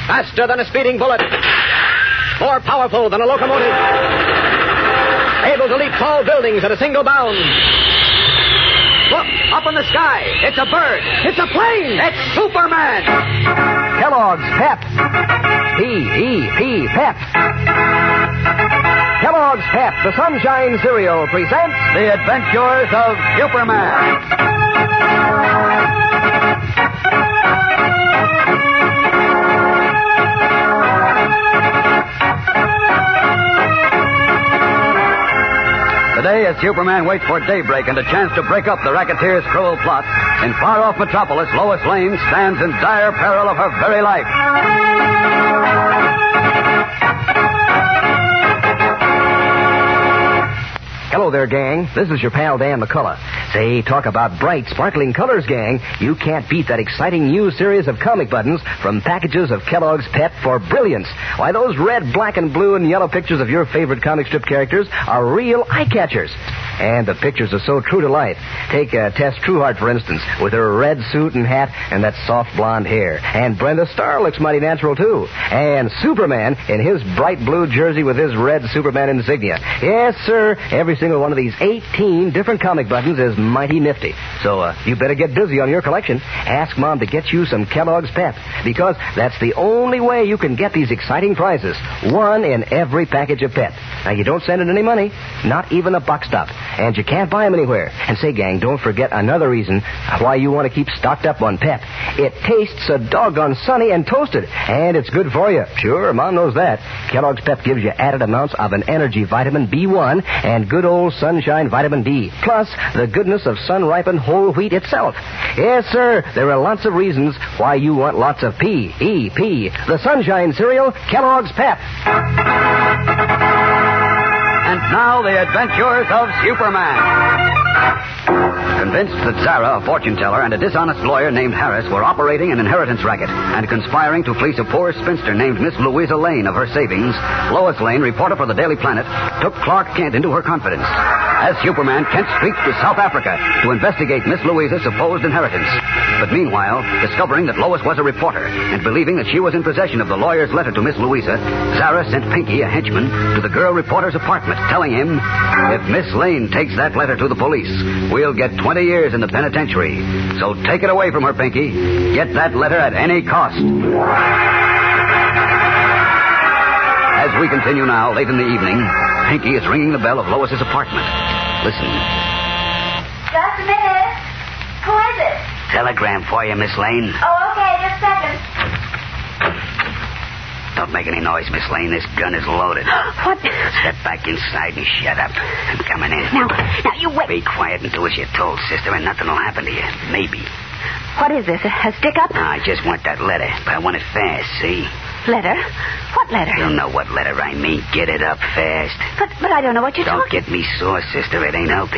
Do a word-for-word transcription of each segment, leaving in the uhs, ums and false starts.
Faster than a speeding bullet. More powerful than a locomotive. Able to leap tall buildings at a single bound. Look, up in the sky. It's a bird. It's a plane. It's Superman. Kellogg's Pep. P E P, Pep. Kellogg's Pep, the Sunshine Cereal, presents The Adventures of Superman. Today, as Superman waits for daybreak and a chance to break up the racketeers' cruel plot, in far-off Metropolis, Lois Lane stands in dire peril of her very life. Hello there, gang. This is your pal, Dan McCullough. Say, talk about bright, sparkling colors, gang. You can't beat that exciting new series of comic buttons from packages of Kellogg's Pep for brilliance. Why, those red, black, and blue and yellow pictures of your favorite comic strip characters are real eye-catchers. And the pictures are so true to life. Take uh, Tess Trueheart, for instance, with her red suit and hat and that soft blonde hair. And Brenda Starr looks mighty natural, too. And Superman in his bright blue jersey with his red Superman insignia. Yes, sir, every single one of these eighteen different comic buttons is mighty nifty. So uh, you better get busy on your collection. Ask Mom to get you some Kellogg's Pep, because that's the only way you can get these exciting prizes. One in every package of Pep. Now, you don't send it any money, not even a buck stop. And you can't buy them anywhere. And say, gang, don't forget another reason why you want to keep stocked up on Pep. It tastes so doggone sunny and toasted, and it's good for you. Sure, Mom knows that. Kellogg's Pep gives you added amounts of an energy vitamin B one and good old sunshine vitamin D, plus the goodness of sun-ripened whole wheat itself. Yes, sir, there are lots of reasons why you want lots of P E P, the Sunshine Cereal, Kellogg's Pep. And now, the adventures of Superman. Convinced that Zara, a fortune teller, and a dishonest lawyer named Harris were operating an inheritance racket and conspiring to fleece a poor spinster named Miss Louisa Lane of her savings, Lois Lane, reporter for the Daily Planet, took Clark Kent into her confidence. As Superman, Kent streaked to South Africa to investigate Miss Louisa's supposed inheritance. But meanwhile, discovering that Lois was a reporter and believing that she was in possession of the lawyer's letter to Miss Louisa, Zara sent Pinky, a henchman, to the girl reporter's apartment, telling him, if Miss Lane takes that letter to the police, we'll get twenty years in the penitentiary. So take it away from her, Pinky. Get that letter at any cost. As we continue now, late in the evening, Pinky is ringing the bell of Lois's apartment. Listen. Just a minute. Who is it? Telegram for you, Miss Lane. Oh, okay, just a second. Don't make any noise, Miss Lane. This gun is loaded. What? Step back inside and shut up. I'm coming in. Now, now, you wait. Be quiet and do as you're told, sister, and nothing will happen to you. Maybe. What is this, a, a stick-up? No, I just want that letter, but I want it fast, see? Letter? What letter? You know what letter I mean. Get it up fast. But but I don't know what you're Don't talking... get me sore, sister. It ain't healthy.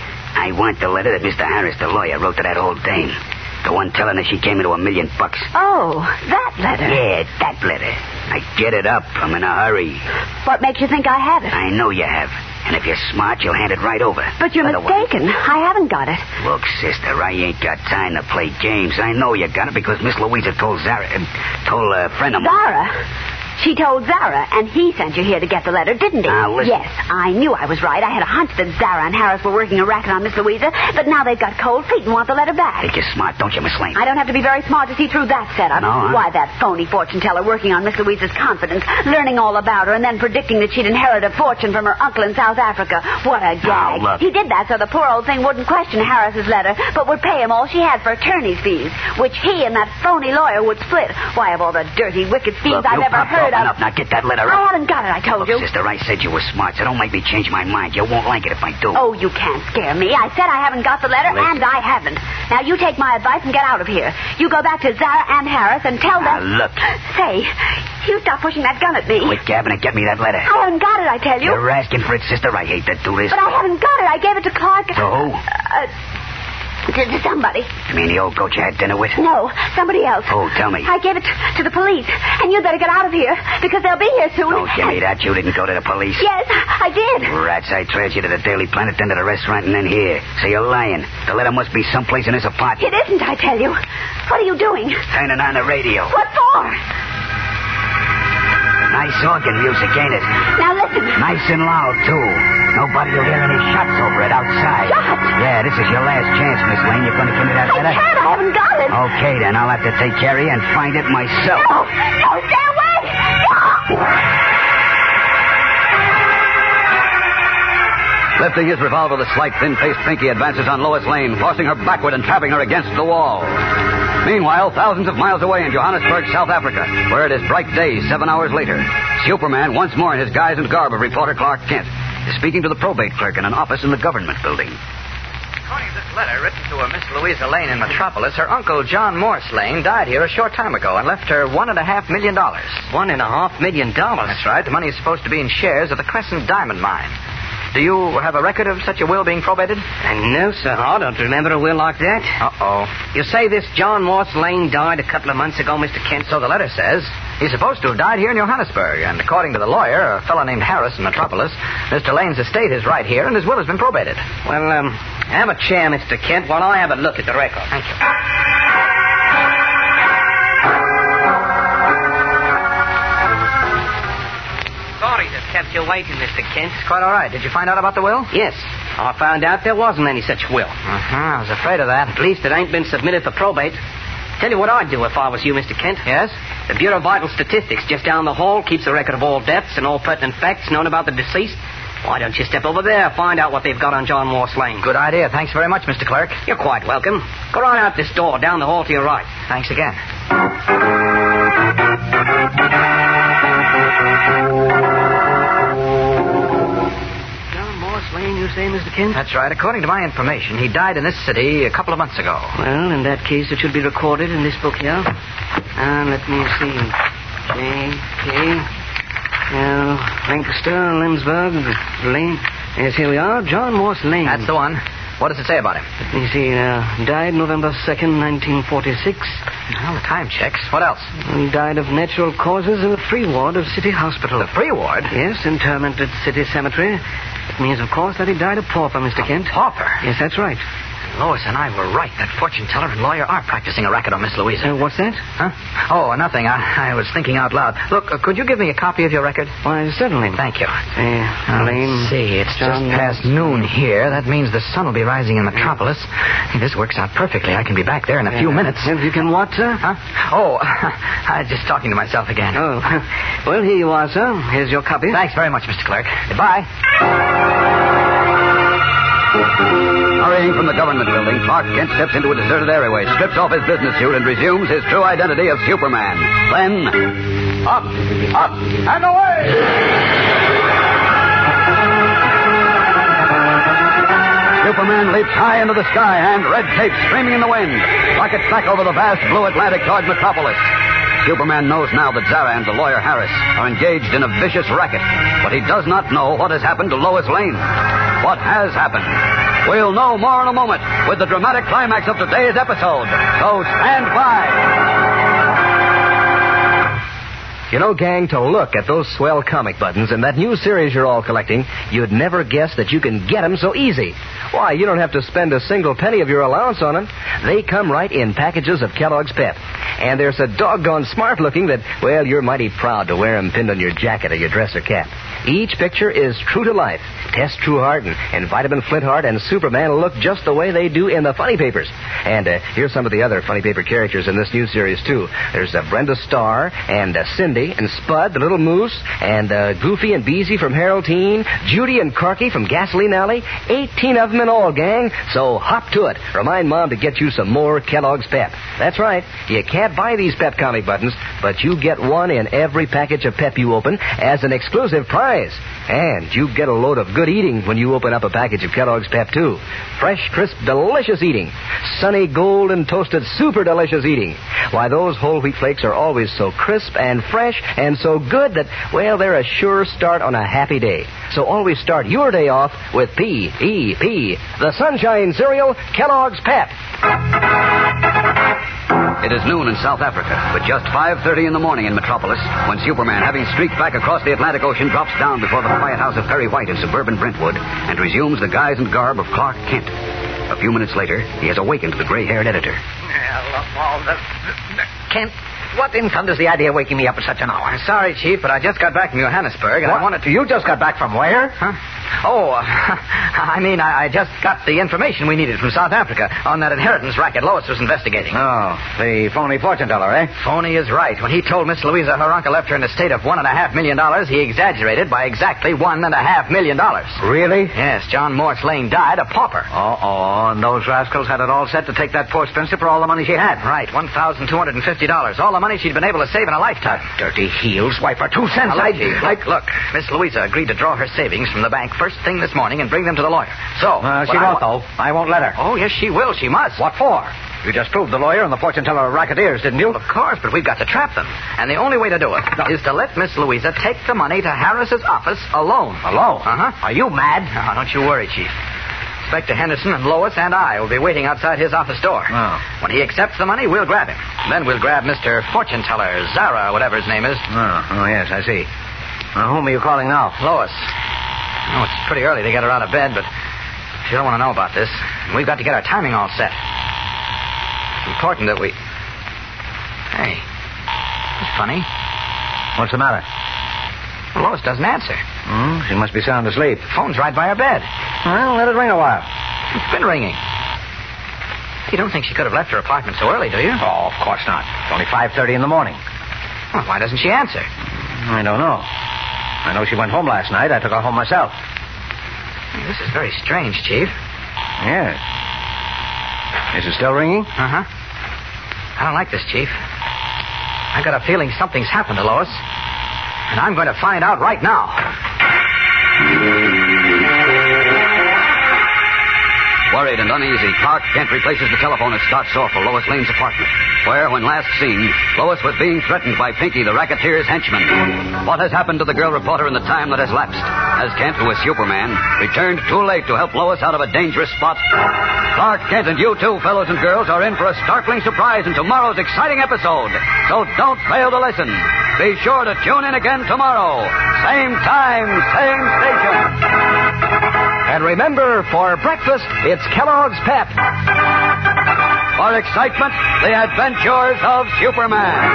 I want the letter that Mister Harris, the lawyer, wrote to that old dame. The one telling her she came into a million bucks. Oh, that letter. Yeah, that letter. I get it up. I'm in a hurry. What makes you think I have it? I know you have. And if you're smart, you'll hand it right over. But you're Otherwise... mistaken. I haven't got it. Look, sister, I ain't got time to play games. I know you got it because Miss Louisa told Zara... Uh, told a friend of mine... Zara? She told Zara, and he sent you here to get the letter, didn't he? Now, listen. Yes, I knew I was right. I had a hunch that Zara and Harris were working a racket on Miss Louisa, but now they've got cold feet and want the letter back. Think you're smart, don't you, Miss Lane? I don't have to be very smart to see through that setup. No, huh? Why, that phony fortune teller working on Miss Louisa's confidence, learning all about her, and then predicting that she'd inherit a fortune from her uncle in South Africa. What a gag. Now, look. He did that so the poor old thing wouldn't question Harris's letter, but would pay him all she had for attorney's fees, which he and that phony lawyer would split. Why, of all the dirty, wicked schemes Look, I've you ever popped heard off of... enough. Now get that letter up. I haven't got it, I told Look, you. sister, I said you were smart, so don't make me change my mind. You won't like it if I do. Oh, you can't scare me. I said I haven't got the letter, Listen. and I haven't. Now, you take my advice and get out of here. You go back to Zara and Harris and tell Now, them... look. Say, you stop pushing that gun at me. Quit gabbing and get me that letter. I haven't got it, I tell you. You're asking for it, sister. I hate to do this. But I haven't got it. I gave it to Clark... To who? Uh, to, to somebody. You mean the old goat you had dinner with? No, somebody else. Who? Tell me. I gave it to, to the police. And you'd better get out of here, because they'll be here soon. Don't give me that. You didn't go to the police. Yes, I did. Rats, I trailed you to the Daily Planet, then to the restaurant, and then here. So you're lying. The letter must be someplace in this apartment. It isn't, I tell you. What are you doing? Turning on the radio. What for? Nice organ music, ain't it? Now listen. Nice and loud, too. Nobody will hear any shots over it outside. Shots? Yeah, this is your last chance, Miss Lane. You're going to give me that I letter? can't. I haven't got it. Okay, then. I'll have to take care of you and find it myself. No. No, stay away. No. Lifting his revolver, the slight, thin-faced Pinky advances on Lois Lane, forcing her backward and trapping her against the wall. Meanwhile, thousands of miles away in Johannesburg, South Africa, where it is bright day seven hours later, Superman, once more in his guise and garb of reporter Clark Kent, is speaking to the probate clerk in an office in the government building. According to this letter written to a Miss Louisa Lane in Metropolis, her uncle John Morse Lane died here a short time ago and left her one and a half million dollars. One and a half million dollars? That's right. The money is supposed to be in shares of the Crescent Diamond Mine. Do you have a record of such a will being probated? Uh, no, sir. I don't remember a will like that. Uh-oh. You say this John Morse Lane died a couple of months ago, Mister Kent? So the letter says. He's supposed to have died here in Johannesburg, and according to the lawyer, a fellow named Harris in Metropolis, Mister Lane's estate is right here, and his will has been probated. Well, um, have a chair, Mister Kent, while I have a look at the record. Thank you. Sorry to have kept you waiting, Mister Kent. It's quite all right. Did you find out about the will? Yes. I found out there wasn't any such will. Uh-huh. I was afraid of that. At least it ain't been submitted for probate. Tell you what I'd do if I was you, Mister Kent. Yes? The Bureau of Vital Statistics just down the hall keeps a record of all deaths and all pertinent facts known about the deceased. Why don't you step over there, find out what they've got on John Morse Lane? Good idea. Thanks very much, Mister Clerk. You're quite welcome. Go right out this door, down the hall to your right. Thanks again. John Morse Lane, you say, Mister Kent? That's right. According to my information, he died in this city a couple of months ago. Well, in that case, it should be recorded in this book here. Uh, let me see. J. K. Uh, Lancaster, Lemsburg, Lane. Yes, here we are. John Morse Lane. That's the one. What does it say about him? Let me see. Uh, died November second, nineteen forty-six. Well, the time checks. What else? He died of natural causes in the free ward of City Hospital. The free ward? Yes, interment at City Cemetery. It means, of course, that he died a pauper, Mister A Kent. pauper? Yes, that's right. Lois and I were right. That fortune teller and lawyer are practicing a racket on Miss Louisa. Uh, what's that? Huh? Oh, nothing. I, I was thinking out loud. Look, uh, could you give me a copy of your record? Why, certainly. Thank you. Uh, Lane. Let's see, it's John just past noon here. That means the sun will be rising in Metropolis. This works out perfectly. I can be back there in a few Uh, minutes. If you can what, sir? Huh? Oh, I was just talking to myself again. Oh. Well, here you are, sir. Here's your copy. Thanks very much, Mister Clerk. Goodbye. Hurrying from the government building, Clark Kent steps into a deserted areaway, strips off his business suit, and resumes his true identity of Superman. Then, up, up, and away! Superman leaps high into the sky, and red tape streaming in the wind, rockets back over the vast blue Atlantic towards Metropolis. Superman knows now that Zara and the lawyer Harris are engaged in a vicious racket, but he does not know what has happened to Lois Lane. What has happened? We'll know more in a moment with the dramatic climax of today's episode. So stand by. You know, gang, to look at those swell comic buttons in that new series you're all collecting, you'd never guess that you can get them so easy. Why, you don't have to spend a single penny of your allowance on them. They come right in packages of Kellogg's Pep. And they're so doggone smart looking that, well, you're mighty proud to wear them pinned on your jacket or your dress or cap. Each picture is true to life. Tess Trueheart and, and Vitamin Flintheart and Superman look just the way they do in the funny papers. And uh, here's some of the other funny paper characters in this new series, too. There's uh, Brenda Starr and uh, Cindy and Spud, the Little Moose, and uh, Goofy and Beezy from Harold Teen, Judy and Corky from Gasoline Alley. Eighteen of them in all, gang. So hop to it. Remind Mom to get you some more Kellogg's Pep. That's right. You can't buy these Pep comic buttons, but you get one in every package of Pep you open as an exclusive prize. And you get a load of good eating when you open up a package of Kellogg's Pep, too. Fresh, crisp, delicious eating. Sunny, golden, toasted, super delicious eating. Why, those whole wheat flakes are always so crisp and fresh and so good that, well, they're a sure start on a happy day. So always start your day off with P E P, the Sunshine Cereal, Kellogg's Pep. It is noon in South Africa, but just five thirty in the morning in Metropolis, when Superman, having streaked back across the Atlantic Ocean, drops down before the quiet house of Perry White in suburban Brentwood and resumes the guise and garb of Clark Kent. A few minutes later, he has awakened the gray-haired editor. Well, of all the... Kent, what in thunder's the idea of waking me up at such an hour? Sorry, Chief, but I just got back from Johannesburg, and What? I wanted to... You just got back from where? Huh? Oh, uh, I mean, I, I just got the information we needed from South Africa on that inheritance racket Lois was investigating. Oh, the phony fortune teller, eh? Phony is right. When he told Miss Louisa her uncle left her an estate of one and a half million dollars, he exaggerated by exactly one and a half million dollars. Really? Yes, John Morse Lane died a pauper. Uh-oh, and those rascals had it all set to take that poor spinster for all the money she had. Right, one thousand two hundred fifty dollars. All the money she'd been able to save in a lifetime. Dirty heel swiper. Two cents. Now, I... look, Chief, look, look. Miss Louisa agreed to draw her savings from the bank first thing this morning and bring them to the lawyer. So... Uh, she what I won't, wa- though. I won't let her. Oh, yes, she will. She must. What for? You just proved the lawyer and the fortune teller are racketeers, didn't you? Of course, but we've got to trap them. And the only way to do it No. is to let Miss Louisa take the money to Harris's office alone. Alone? Uh-huh. Are you mad? Now, don't you worry, Chief. Inspector Henderson and Lois and I will be waiting outside his office door. Oh. When he accepts the money, we'll grab him. Then we'll grab Mister Fortune Teller, Zara, whatever his name is. Oh, oh yes, I see. Now, whom are you calling now? Lois. Oh, it's pretty early to get her out of bed, but she don't want to know about this. We've got to get our timing all set. It's important that we... Hey, it's funny. What's the matter? Lois doesn't answer. Hmm, she must be sound asleep. Phone's right by her bed. Well, let it ring a while. It's been ringing. You don't think she could have left her apartment so early, do you? Oh, of course not. It's only five thirty in the morning. Well, why doesn't she answer? I don't know. I know she went home last night. I took her home myself. Hey, this is very strange, Chief. Yes. Is it still ringing? Uh-huh. I don't like this, Chief. I got a feeling something's happened to Lois. And I'm going to find out right now. Worried and uneasy, Clark Kent replaces the telephone and starts off for Lois Lane's apartment, where, when last seen, Lois was being threatened by Pinky, the racketeer's henchman. What has happened to the girl reporter in the time that has lapsed? Has Kent, who is Superman, returned too late to help Lois out of a dangerous spot? Clark Kent and you too, fellows and girls, are in for a startling surprise in tomorrow's exciting episode. So don't fail to listen. Be sure to tune in again tomorrow. Same time, same station. And remember, for breakfast, it's Kellogg's Pep. For excitement, the adventures of Superman.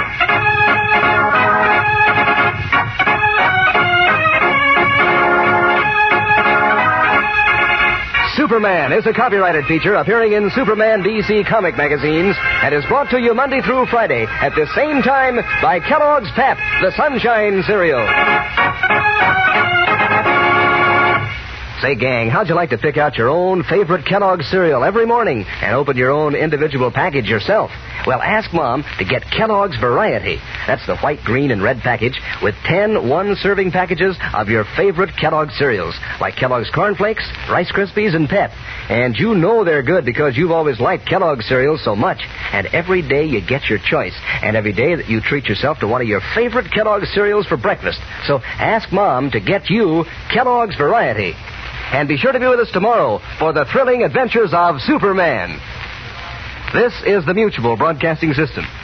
Superman is a copyrighted feature appearing in Superman D C comic magazines and is brought to you Monday through Friday at the same time by Kellogg's Pep, the Sunshine Cereal. Say, gang, how'd you like to pick out your own favorite Kellogg's cereal every morning and open your own individual package yourself? Well, ask Mom to get Kellogg's Variety. That's the white, green, and red package with ten one-serving packages of your favorite Kellogg's cereals, like Kellogg's Corn Flakes, Rice Krispies, and Pep. And you know they're good because you've always liked Kellogg's cereals so much. And every day you get your choice. And every day that you treat yourself to one of your favorite Kellogg's cereals for breakfast. So ask Mom to get you Kellogg's Variety. And be sure to be with us tomorrow for the thrilling adventures of Superman. This is the Mutual Broadcasting System.